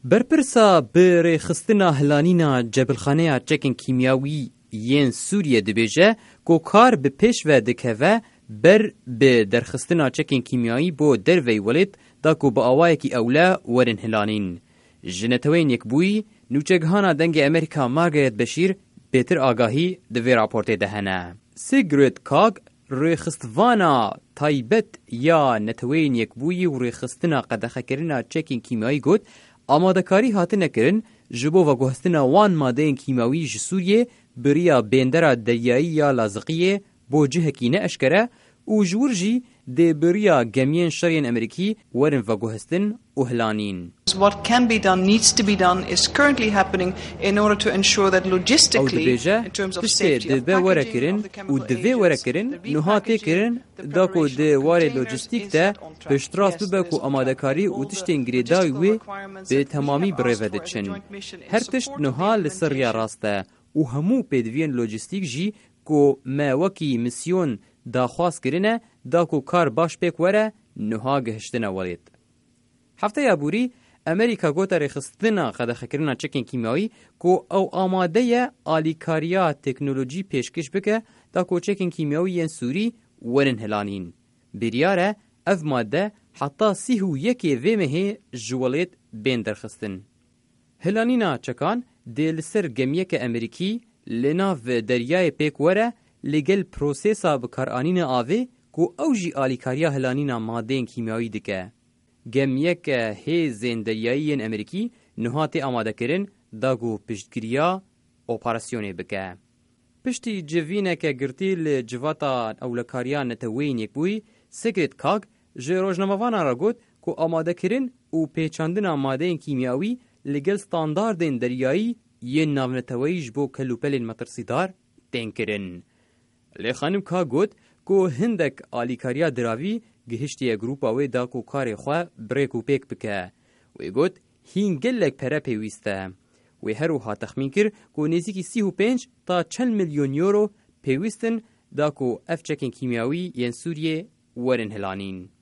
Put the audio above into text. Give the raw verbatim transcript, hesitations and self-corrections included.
برپرسا بر خستنا هلانینا جبلخانه چکن کیمیاوی ین سوریه دبیجه کو کار به پیش و دکوه بر به درخستنا چکن کیمیایی بو در وی ولید دا کو با آوائه کی اولا ورن هلانین. جنتوین یک بوی نوچگهانا دنگ امریکا مارگریت بشیر بیتر آگاهی دوی راپورته دهنه. سیگریت کاگ روی خستوانا تایبت یا نتوین یک بوی و روی خستنا قدخه کرنا چکن کیمیایی گود آمادکاری هاته نکرن جبو و گوهستنا وان ماده کیمیایی جسوریه بریا بیندرا دریایی یا لازقیه بو جهکی نه اشکره و جورجی ده بریا گمین شرین امریکی ورن و گوهستن و هلانین. What can be done needs to be done is currently happening in order to ensure that logistically in terms of safety of packaging of the chemical agents نهاتی کرن داکو ده واره لوجستیک ده پشتراس ببکو آمادکاری و تشتین گریدای وی به تمامی بروید چن. هر تشت نها لسر یا راسته و همو پیدوین لوجستیک جی کو ما وکی مسیون داخواست کرنه داکو کار باش پیک وره نها گهشتنه ولید. هفته یابوری امریکا گوتا رخصتنا خدخه کرنا چکن کیمیایی کو او آماده آلیکاریا تکنولوژی پیشکش بکه دا کو چکن کیمیایی ین سوری ورن هلانین. بریاره اف ماده حتی سی و یکی ویمه جوالید بین درخستن. هلانینا چکان دیل سر گمیک امریکی لناف دریای پیک وره لگل پروسیسا بکارانین آوه کو اوجی آلیکاریا هلانینا مادین کیمیایی دکه. گمیک هیزن دریایین امریکی نهاتی آماده کرن داگو پشتگیریا اپراسیونی بکه. پشتی جوینه که گرتی لجواتا اولکاریان نتوین یک بوی سیگریت کاگ جه روزنامه‌وانا را گفت که آماده کرن و پیچاندن آماده کیمیایی لگل ستانداردین دریایی یه ناونتویج بو کلوپلین مترسیدار تین کرن. لی خانم که گفت که هندک آلیکاریا دراوی گهشتی گروپا وی دا کو کار خو بریک و پیک بکه وی گوت هین گلک پره پیوسته وی هرو ها تخمین کر کو نزدیکی سی و پنج تا چل میلیون یورو پیوستن دا کو اف چکن کیمیاوی ین سوریه ورن هلانین.